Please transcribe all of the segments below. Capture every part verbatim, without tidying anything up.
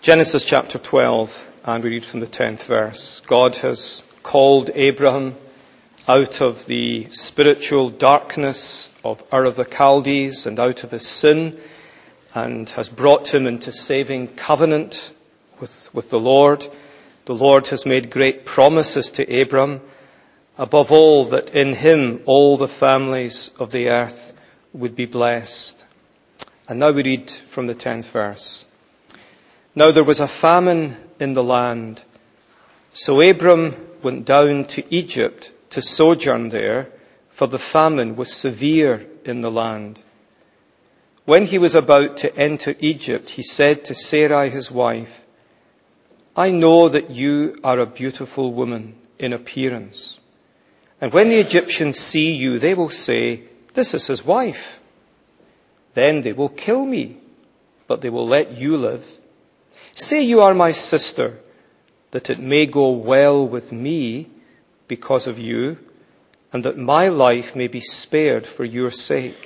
Genesis chapter twelve, and we read from the tenth verse. God has called Abraham out of the spiritual darkness of Ur of the Chaldees and out of his sin, and has brought him into saving covenant with, with the Lord. The Lord has made great promises to Abraham, above all that in him all the families of the earth would be blessed. And now we read from the tenth verse. Now there was a famine in the land, so Abram went down to Egypt to sojourn there, for the famine was severe in the land. When he was about to enter Egypt, he said to Sarai his wife, I know that you are a beautiful woman in appearance, and when the Egyptians see you, they will say, this is his wife. Then they will kill me, but they will let you live. Say you are my sister, that it may go well with me because of you, and that my life may be spared for your sake.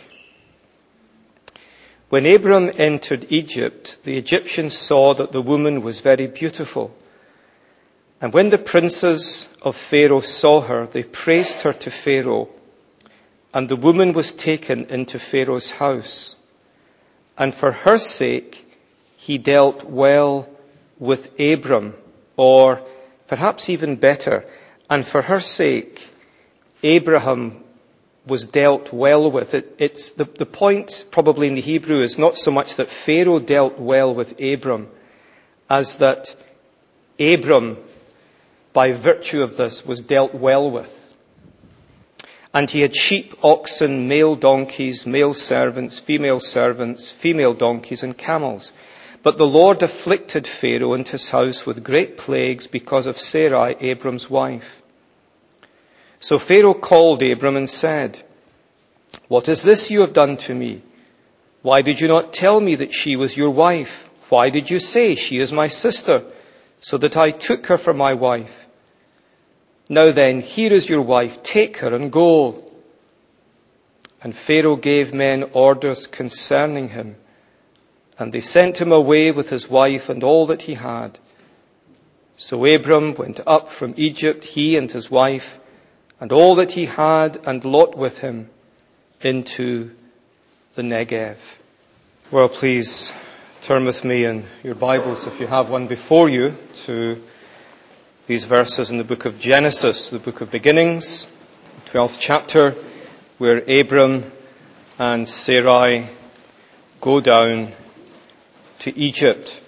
When Abram entered Egypt, the Egyptians saw that the woman was very beautiful. And when the princes of Pharaoh saw her, they praised her to Pharaoh. And the woman was taken into Pharaoh's house. And for her sake, he dealt well with Abram, or perhaps even better, and for her sake, Abraham was dealt well with. It, it's the, the point probably in the Hebrew is not so much that Pharaoh dealt well with Abram, as that Abram, by virtue of this, was dealt well with. And he had sheep, oxen, male donkeys, male servants, female servants, female donkeys, and camels. But the Lord afflicted Pharaoh and his house with great plagues because of Sarai, Abram's wife. So Pharaoh called Abram and said, what is this you have done to me? Why did you not tell me that she was your wife? Why did you say, she is my sister, so that I took her for my wife? Now then, here is your wife, take her and go. And Pharaoh gave men orders concerning him, and they sent him away with his wife and all that he had. So Abram went up from Egypt, he and his wife, and all that he had, and Lot with him, into the Negev. Well, please turn with me in your Bibles, if you have one before you, to these verses in the book of Genesis, the book of beginnings, the twelfth chapter, where Abram and Sarai go down to Egypt.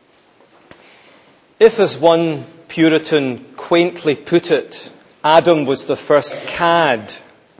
If, as one Puritan quaintly put it, Adam was the first cad,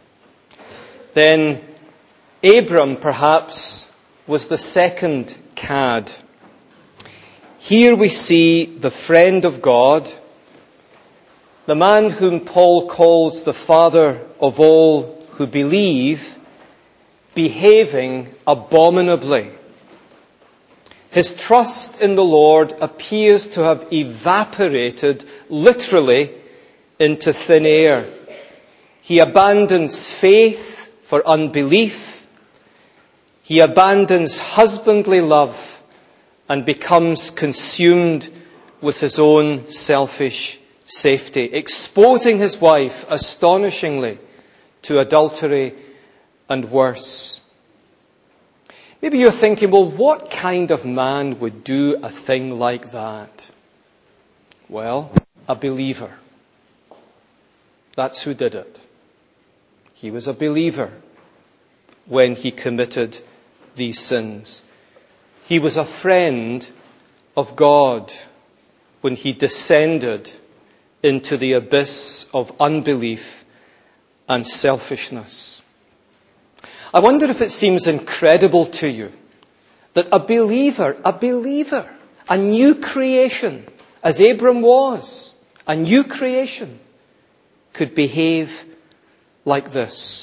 then Abram perhaps was the second cad. Here we see the friend of God, the man whom Paul calls the father of all who believe, behaving abominably. His trust in the Lord appears to have evaporated literally into thin air. He abandons faith for unbelief. He abandons husbandly love and becomes consumed with his own selfish safety, exposing his wife astonishingly to adultery and worse. Maybe you're thinking, well, what kind of man would do a thing like that? Well, a believer. That's who did it. He was a believer when he committed these sins. He was a friend of God when he descended into the abyss of unbelief and selfishness. I wonder if it seems incredible to you that a believer, a believer, a new creation, as Abram was, a new creation, could behave like this.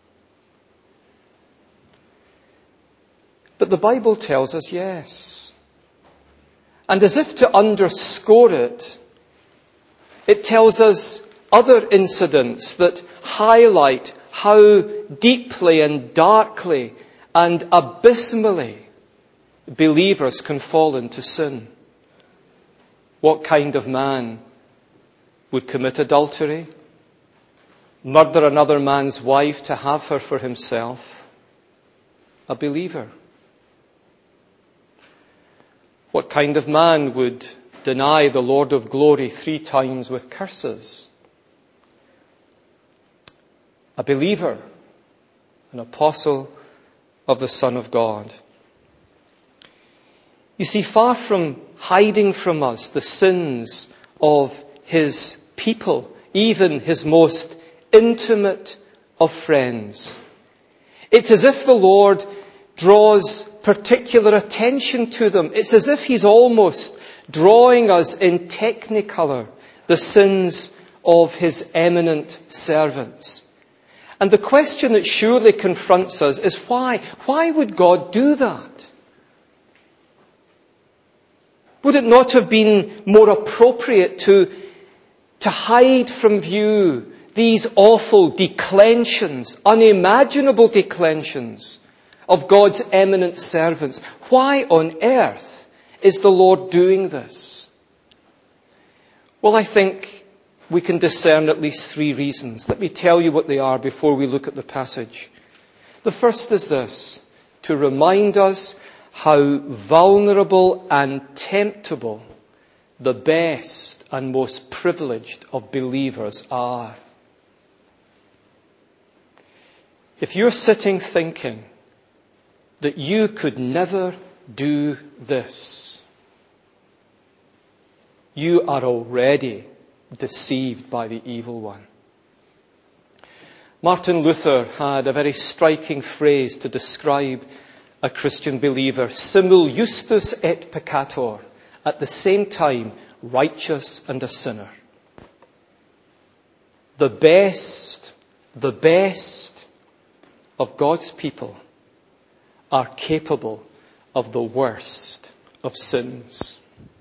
But the Bible tells us yes. And as if to underscore it, it tells us other incidents that highlight how deeply and darkly and abysmally believers can fall into sin. What kind of man would commit adultery, murder another man's wife to have her for himself? A believer. What kind of man would deny the Lord of glory three times with curses? A believer, an apostle of the Son of God. You see, far from hiding from us the sins of his people, even his most intimate of friends, it's as if the Lord draws particular attention to them. It's as if he's almost drawing us in technicolor the sins of his eminent servants. And the question that surely confronts us is why? Why would God do that? Would it not have been more appropriate to, to hide from view these awful declensions, unimaginable declensions of God's eminent servants? Why on earth is the Lord doing this? Well, I think we can discern at least three reasons. Let me tell you what they are before we look at the passage. The first is this: to remind us how vulnerable and temptable the best and most privileged of believers are. If you're sitting thinking that you could never do this, you are already deceived by the evil one. Martin Luther had a very striking phrase to describe a Christian believer: simul justus et peccator, at the same time righteous and a sinner. The best, the best of God's people are capable of the worst of sins.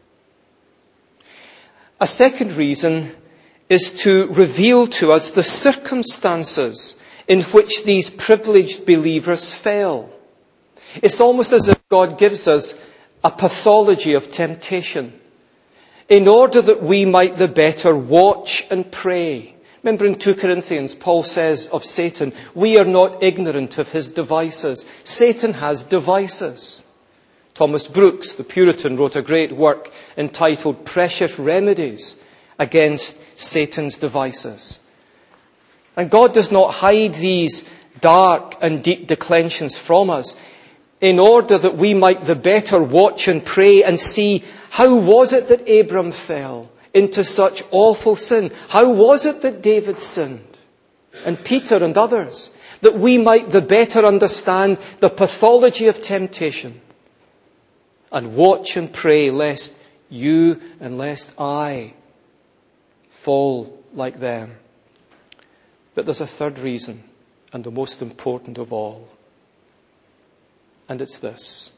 A second reason is to reveal to us the circumstances in which these privileged believers fell. It's almost as if God gives us a pathology of temptation in order that we might the better watch and pray. Remember in Second Corinthians, Paul says of Satan, we are not ignorant of his devices. Satan has devices. Thomas Brooks, the Puritan, wrote a great work entitled Precious Remedies Against Satan's Devices. And God does not hide these dark and deep declensions from us in order that we might the better watch and pray and see how was it that Abram fell into such awful sin? How was it that David sinned? And Peter and others, that we might the better understand the pathology of temptation and watch and pray lest you and lest I fall like them. But there's a third reason, and the most important of all. And it's this: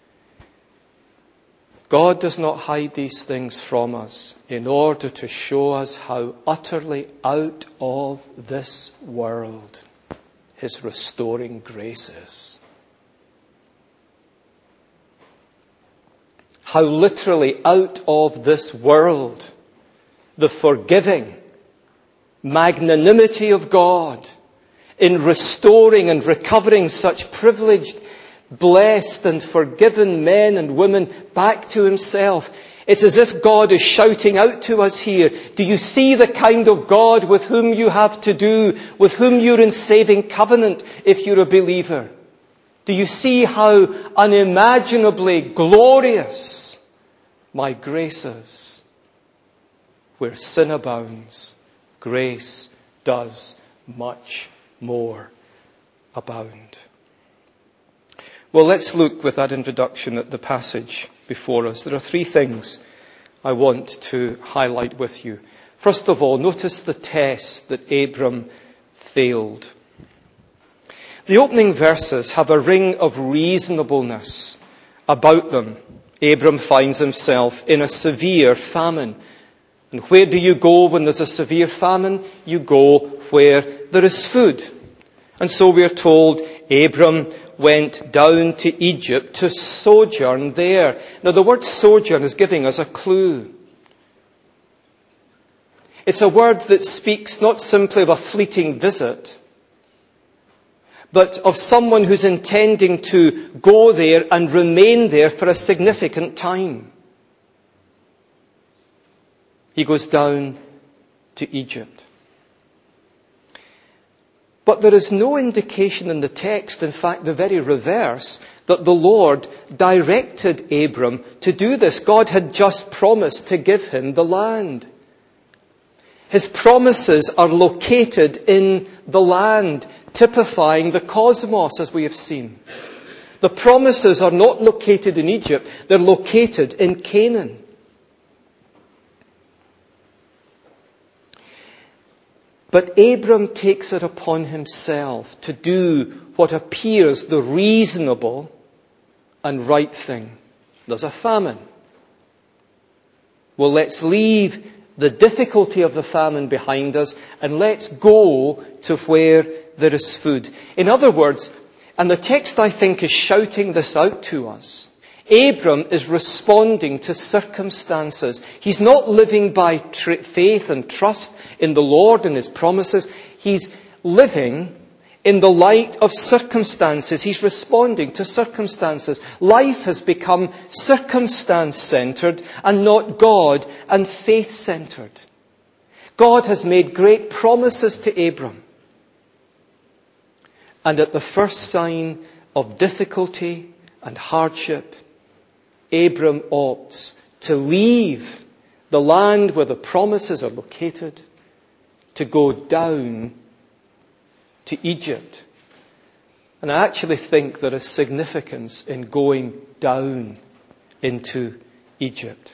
God does not hide these things from us in order to show us how utterly out of this world his restoring grace is. How literally out of this world the forgiving magnanimity of God in restoring and recovering such privileged, blessed and forgiven men and women back to himself. It's as if God is shouting out to us here, do you see the kind of God with whom you have to do, with whom you're in saving covenant if you're a believer? Do you see how unimaginably glorious my grace is? Where sin abounds, grace does much more abound. Well, let's look with that introduction at the passage before us. There are three things I want to highlight with you. First of all, notice the test that Abram failed. The opening verses have a ring of reasonableness about them. Abram finds himself in a severe famine. And where do you go when there's a severe famine? You go where there is food. And so we are told Abram went down to Egypt to sojourn there. Now the word sojourn is giving us a clue. It's a word that speaks not simply of a fleeting visit, but of someone who's intending to go there and remain there for a significant time. He goes down to Egypt. But there is no indication in the text, in fact the very reverse, that the Lord directed Abram to do this. God had just promised to give him the land. His promises are located in the land, typifying the cosmos, as we have seen. The promises are not located in Egypt, they're located in Canaan. But Abram takes it upon himself to do what appears the reasonable and right thing. There's a famine. Well, let's leave the difficulty of the famine behind us and let's go to where there is food. In other words, and the text I think is shouting this out to us, Abram is responding to circumstances. He's not living by tr- faith and trust in the Lord and His promises. He's living in the light of circumstances. He's responding to circumstances. Life has become circumstance-centered and not God and faith-centered. God has made great promises to Abram. And at the first sign of difficulty and hardship, Abram opts to leave the land where the promises are located to go down to Egypt. And I actually think there is significance in going down into Egypt.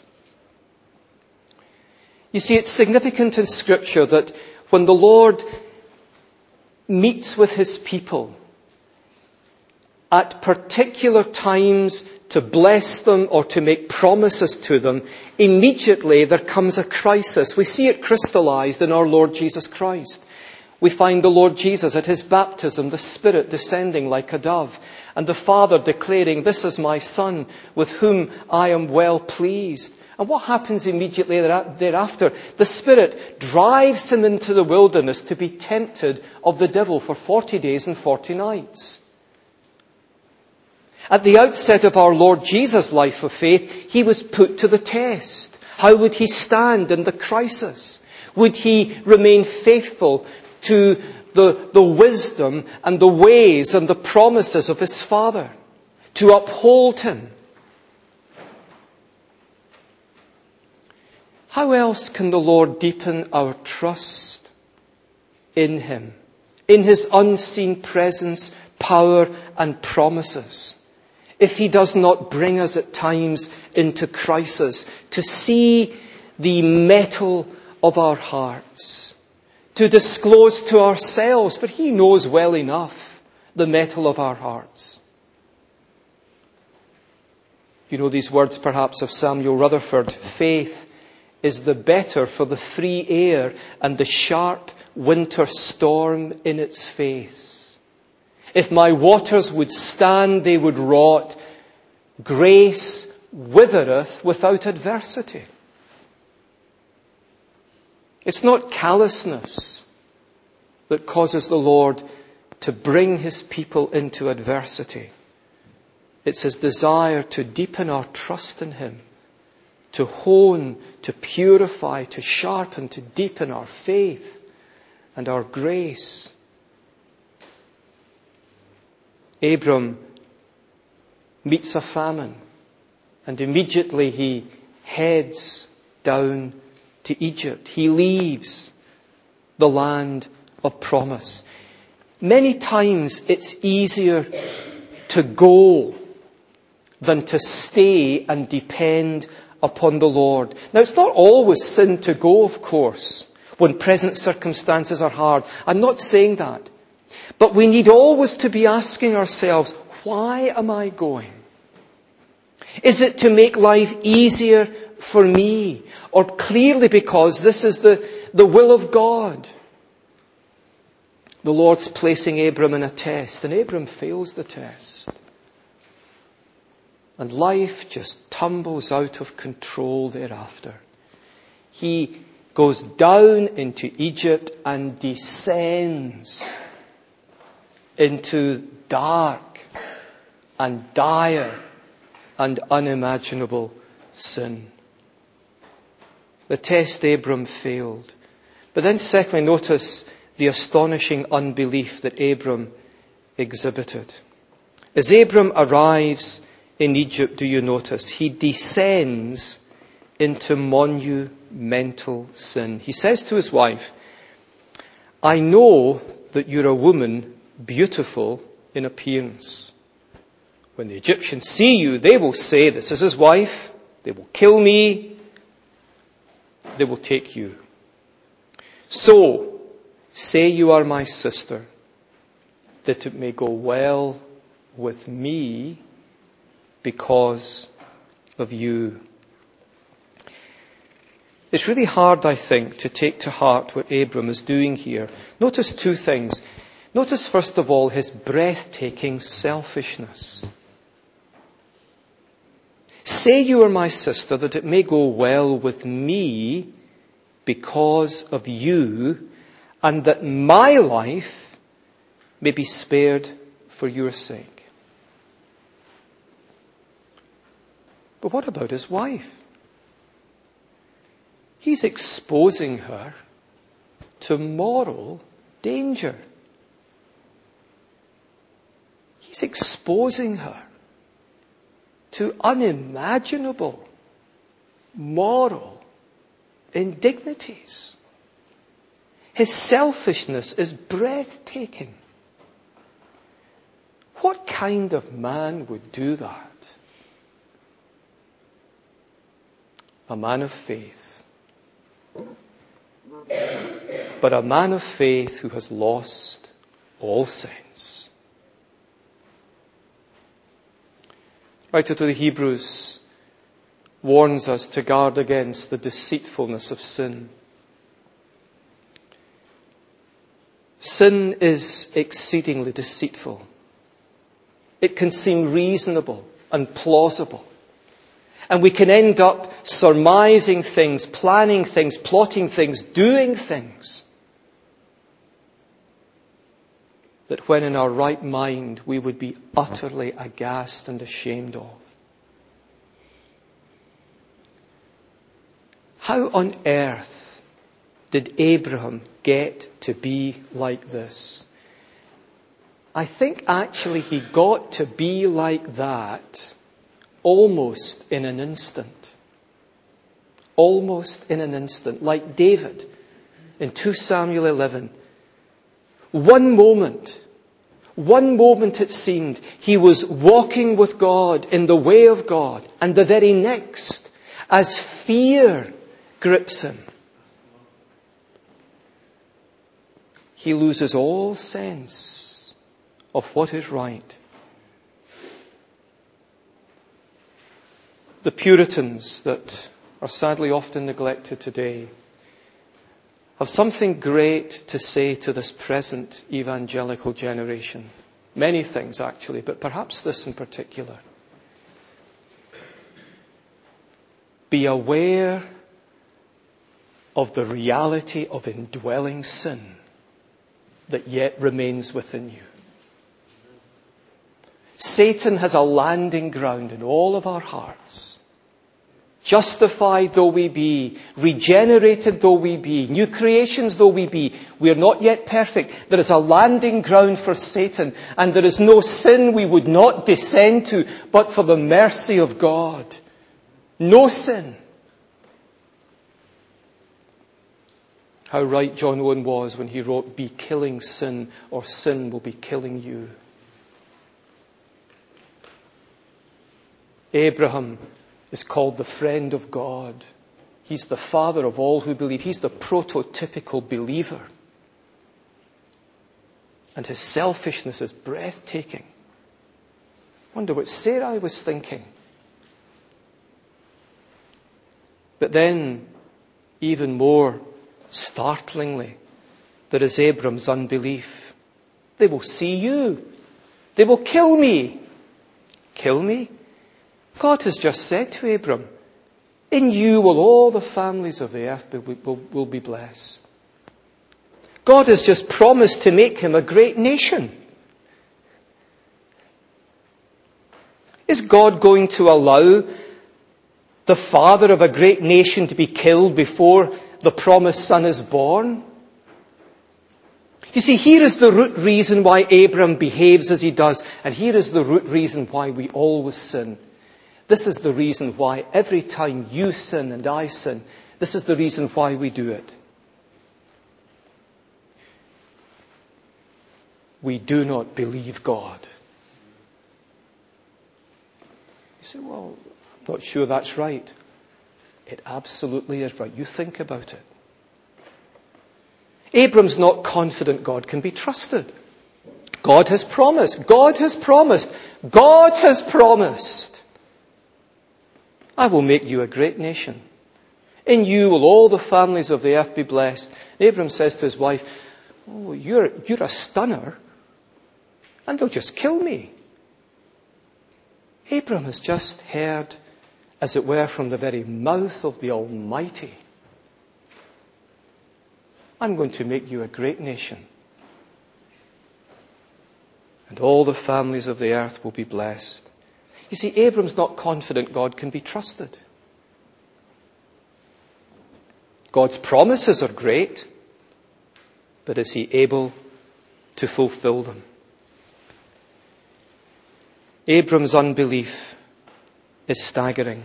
You see, it's significant in Scripture that when the Lord meets with His people at particular times to bless them or to make promises to them, immediately there comes a crisis. We see it crystallized in our Lord Jesus Christ. We find the Lord Jesus at His baptism, the Spirit descending like a dove, and the Father declaring, "This is my Son, with whom I am well pleased." And what happens immediately thereafter? The Spirit drives Him into the wilderness to be tempted of the devil for forty days and forty nights. At the outset of our Lord Jesus' life of faith, He was put to the test. How would He stand in the crisis? Would He remain faithful to the, the wisdom and the ways and the promises of His Father? To uphold Him? How else can the Lord deepen our trust in Him, in His unseen presence, power and promises, if He does not bring us at times into crisis to see the metal of our hearts, to disclose to ourselves, for He knows well enough the metal of our hearts. You know these words perhaps of Samuel Rutherford: faith is the better for the free air and the sharp winter storm in its face. If my waters would stand, they would rot. Grace withereth without adversity. It's not callousness that causes the Lord to bring His people into adversity. It's His desire to deepen our trust in Him, to hone, to purify, to sharpen, to deepen our faith and our grace. Abram meets a famine, and immediately he heads down to Egypt. He leaves the land of promise. Many times it's easier to go than to stay and depend upon the Lord. Now, it's not always sin to go, of course, when present circumstances are hard. I'm not saying that. But we need always to be asking ourselves, why am I going? Is it to make life easier for me? Or clearly because this is the, the will of God? The Lord's placing Abram in a test, and Abram fails the test. And life just tumbles out of control thereafter. He goes down into Egypt and descends into dark and dire and unimaginable sin. The test Abram failed. But then secondly, notice the astonishing unbelief that Abram exhibited. As Abram arrives in Egypt, do you notice, he descends into monumental sin. He says to his wife, I know that you're a woman beautiful in appearance. When the Egyptians see you, they will say, this is his wife, they will kill me, they will take you. So, say you are my sister, that it may go well with me because of you. It's really hard, I think, to take to heart what Abram is doing here. Notice two things. Notice, first of all, his breathtaking selfishness. Say you are my sister, that it may go well with me because of you, and that my life may be spared for your sake. But what about his wife? He's exposing her to moral danger. He's exposing her to unimaginable moral indignities. His selfishness is breathtaking. What kind of man would do that? A man of faith. But a man of faith who has lost all sense. Writer to the Hebrews warns us to guard against the deceitfulness of sin. Sin is exceedingly deceitful. It can seem reasonable and plausible. And we can end up surmising things, planning things, plotting things, doing things that when in our right mind we would be utterly aghast and ashamed of. How on earth did Abraham get to be like this? I think actually he got to be like that almost in an instant. Almost in an instant. Like David in Second Samuel eleven. One moment, one moment it seemed, he was walking with God in the way of God. And the very next, as fear grips him, he loses all sense of what is right. The Puritans that are sadly often neglected today have something great to say to this present evangelical generation. Many things actually, but perhaps this in particular. Be aware of the reality of indwelling sin that yet remains within you. Satan has a landing ground in all of our hearts. Justified though we be, regenerated though we be, new creations though we be, we are not yet perfect. There is a landing ground for Satan, and there is no sin we would not descend to but for the mercy of God. No sin. How right John Owen was when he wrote, "Be killing sin, or sin will be killing you." Abraham is called the friend of God. He's the father of all who believe. He's the prototypical believer. And his selfishness is breathtaking. Wonder what Sarai was thinking. But then, even more startlingly, there is Abram's unbelief. They will see you. They will kill me. Kill me? God has just said to Abram, In you will all the families of the earth be, will, will be blessed. God has just promised to make him a great nation. Is God going to allow the father of a great nation to be killed before the promised son is born? You see, here is the root reason why Abram behaves as he does, and here is the root reason why we always sin. This is the reason why every time you sin and I sin, this is the reason why we do it. We do not believe God. You say, well, I'm not sure that's right. It absolutely is right. You think about it. Abram's not confident God can be trusted. God has promised. God has promised. God has promised. I will make you a great nation. In you will all the families of the earth be blessed. And Abram says to his wife, oh, you're, you're a stunner. And they'll just kill me. Abram has just heard, as it were, from the very mouth of the Almighty, I'm going to make you a great nation. And all the families of the earth will be blessed. You see, Abram's not confident God can be trusted. God's promises are great, but is he able to fulfill them? Abram's unbelief is staggering.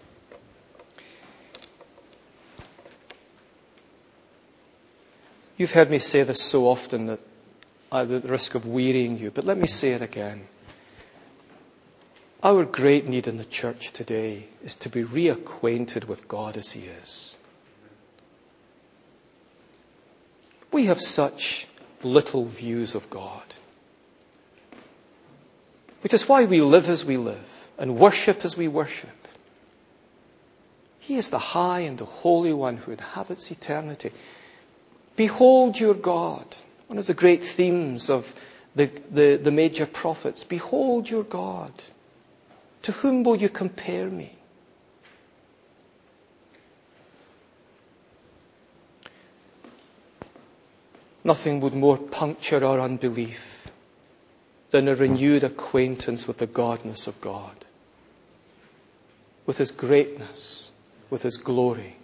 You've heard me say this so often that I'm at the risk of wearying you, but let me say it again. Our great need in the church today is to be reacquainted with God as he is. We have such little views of God. Which is why we live as we live and worship as we worship. He is the high and the holy one who inhabits eternity. Behold your God. One of the great themes of the, the, the major prophets. Behold your God. To whom will you compare me? Nothing would more puncture our unbelief than a renewed acquaintance with the godness of God, with his greatness, with his glory.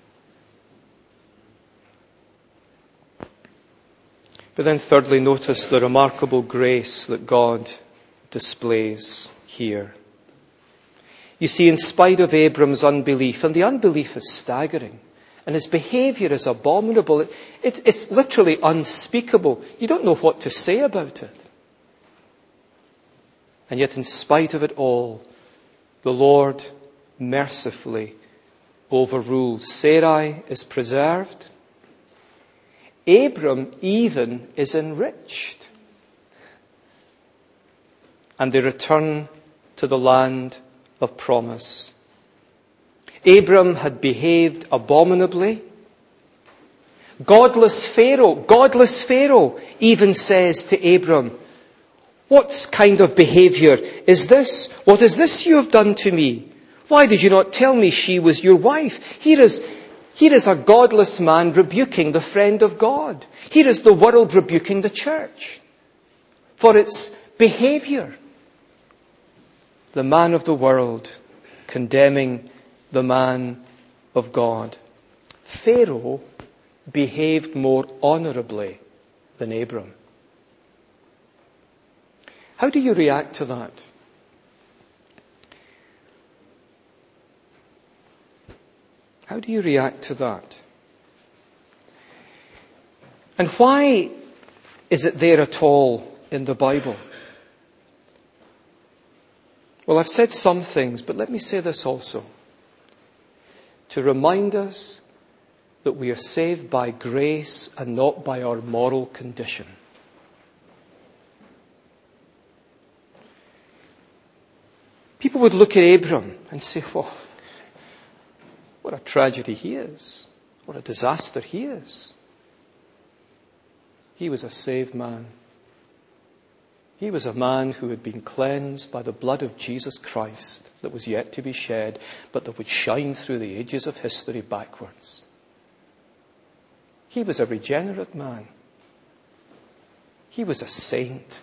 But then thirdly, notice the remarkable grace that God displays here. You see, in spite of Abram's unbelief, and the unbelief is staggering, and his behavior is abominable, it, it's, it's literally unspeakable. You don't know what to say about it. And yet, in spite of it all, the Lord mercifully overrules. Sarai is preserved. Abram even is enriched. And they return to the land of promise. Abram had behaved abominably. Godless Pharaoh, godless Pharaoh even says to Abram, what kind of behavior is this? What is this you have done to me? Why did you not tell me she was your wife? Here is, here is a godless man rebuking the friend of God. Here is the world rebuking the church for its behavior. The man of the world condemning the man of God. Pharaoh behaved more honorably than Abram. How do you react to that? How do you react to that? And why is it there at all in the Bible? Well, I've said some things, but let me say this also. To remind us that we are saved by grace and not by our moral condition. People would look at Abram and say, "Oh, what a tragedy he is. What a disaster he is. He was a saved man. He was a man who had been cleansed by the blood of Jesus Christ that was yet to be shed, but that would shine through the ages of history backwards. He was a regenerate man. He was a saint.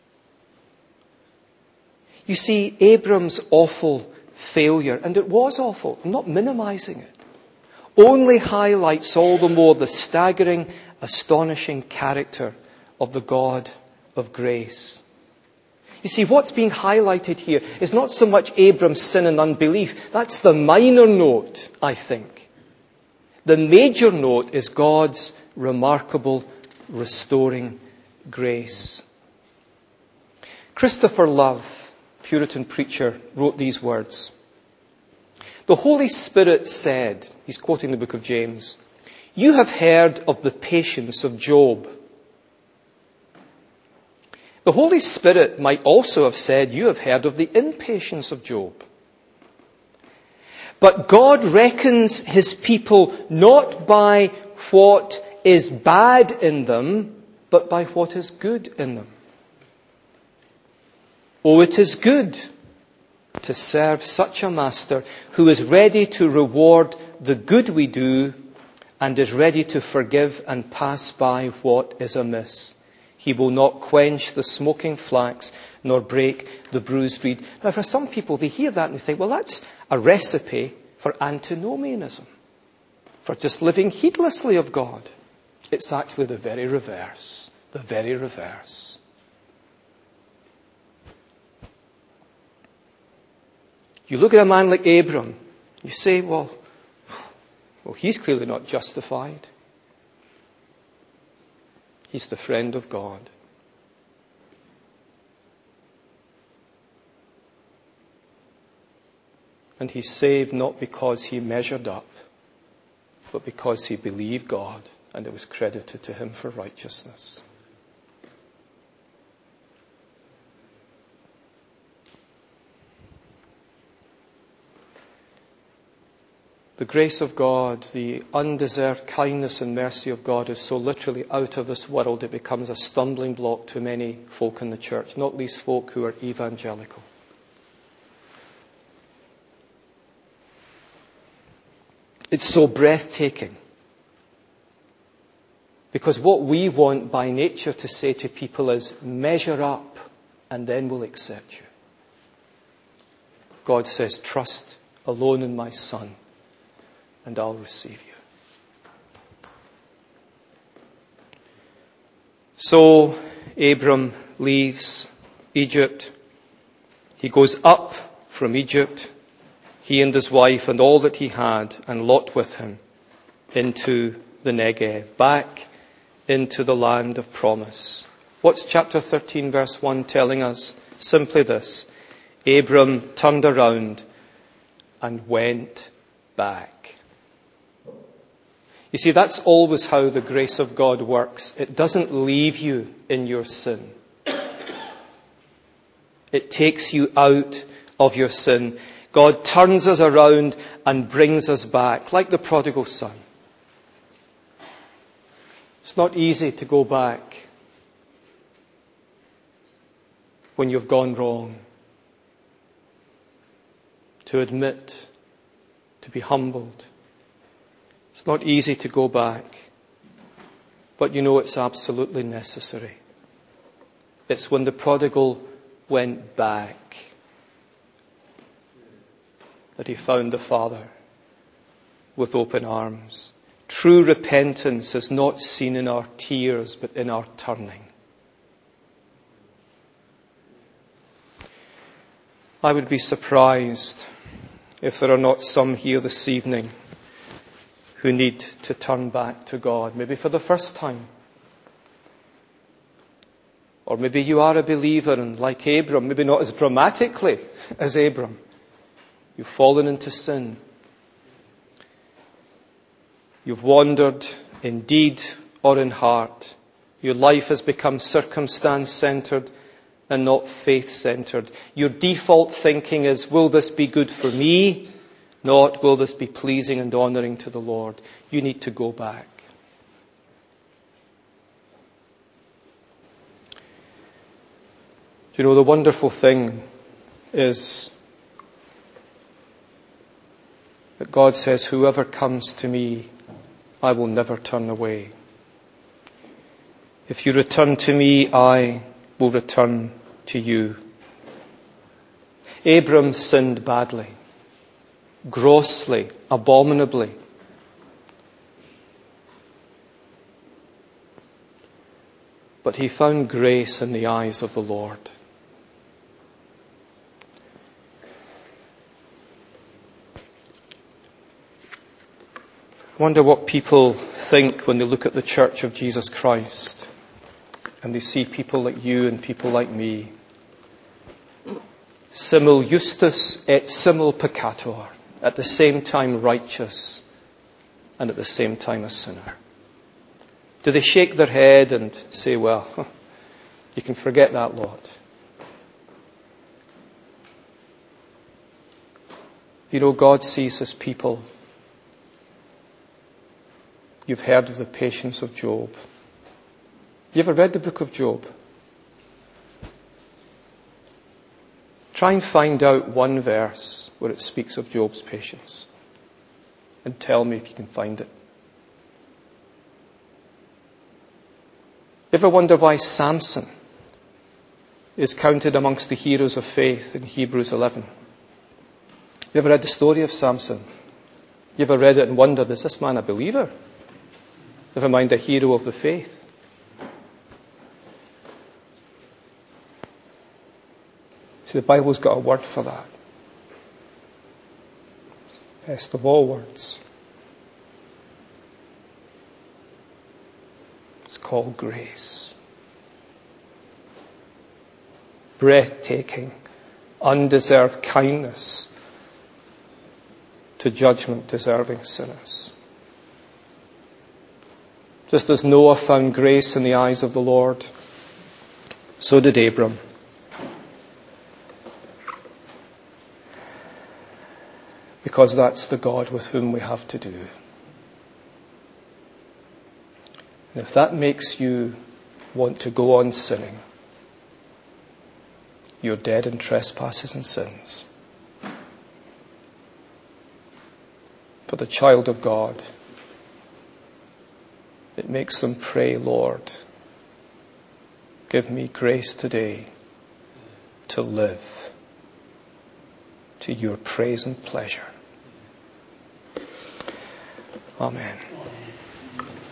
You see, Abram's awful failure, and it was awful, I'm not minimizing it, only highlights all the more the staggering, astonishing character of the God of grace. You see, what's being highlighted here is not so much Abram's sin and unbelief. That's the minor note, I think. The major note is God's remarkable, restoring grace. Christopher Love, Puritan preacher, wrote these words. The Holy Spirit said, he's quoting the book of James, "You have heard of the patience of Job." The Holy Spirit might also have said, "You have heard of the impatience of Job." But God reckons his people not by what is bad in them, but by what is good in them. Oh, it is good to serve such a master who is ready to reward the good we do and is ready to forgive and pass by what is amiss. He will not quench the smoking flax nor break the bruised reed. Now, for some people, they hear that and they think, well, that's a recipe for antinomianism, for just living heedlessly of God. It's actually the very reverse. The very reverse. You look at a man like Abram, you say, well, well, he's clearly not justified. He's the friend of God. And he's saved not because he measured up, but because he believed God and it was credited to him for righteousness. The grace of God, the undeserved kindness and mercy of God is so literally out of this world it becomes a stumbling block to many folk in the church, not least folk who are evangelical. It's so breathtaking. Because what we want by nature to say to people is, measure up and then we'll accept you. God says, trust alone in my Son, and I'll receive you. So Abram leaves Egypt. He goes up from Egypt, he and his wife and all that he had, and Lot with him, into the Negev, back into the land of promise. What's chapter thirteen verse one telling us? Simply this: Abram turned around and went back. You see, that's always how the grace of God works. It doesn't leave you in your sin. It takes you out of your sin. God turns us around and brings us back, like the prodigal son. It's not easy to go back when you've gone wrong. To admit, to be humbled. It's not easy to go back, but you know it's absolutely necessary. It's when the prodigal went back that he found the Father with open arms. True repentance is not seen in our tears, but in our turning. I would be surprised if there are not some here this evening who need to turn back to God, maybe for the first time. Or maybe you are a believer and like Abram, maybe not as dramatically as Abram, you've fallen into sin. You've wandered in deed or in heart. Your life has become circumstance-centered and not faith-centered. Your default thinking is, will this be good for me? Not, will this be pleasing and honouring to the Lord? You need to go back. You know, the wonderful thing is that God says, whoever comes to me, I will never turn away. If you return to me, I will return to you. Abram sinned badly, grossly, abominably. But he found grace in the eyes of the Lord. I wonder what people think when they look at the Church of Jesus Christ and they see people like you and people like me. Simul justus et simul peccator, at the same time righteous and at the same time a sinner. Do they shake their head and say, well, you can forget that, Lord? You know, God sees his people. You've heard of the patience of Job. You ever read the book of Job? Try and find out one verse where it speaks of Job's patience. And tell me if you can find it. You ever wonder why Samson is counted amongst the heroes of faith in Hebrews eleven? You ever read the story of Samson? You ever read it and wondered, is this man a believer? Never mind a hero of the faith. See, the Bible's got a word for that. It's the best of all words. It's called grace. Breathtaking, undeserved kindness to judgment-deserving sinners. Just as Noah found grace in the eyes of the Lord, so did Abram. Because that's the God with whom we have to do. And if that makes you want to go on sinning, you're dead in trespasses and sins. For the child of God, it makes them pray, Lord, give me grace today to live to your praise and pleasure. Amen.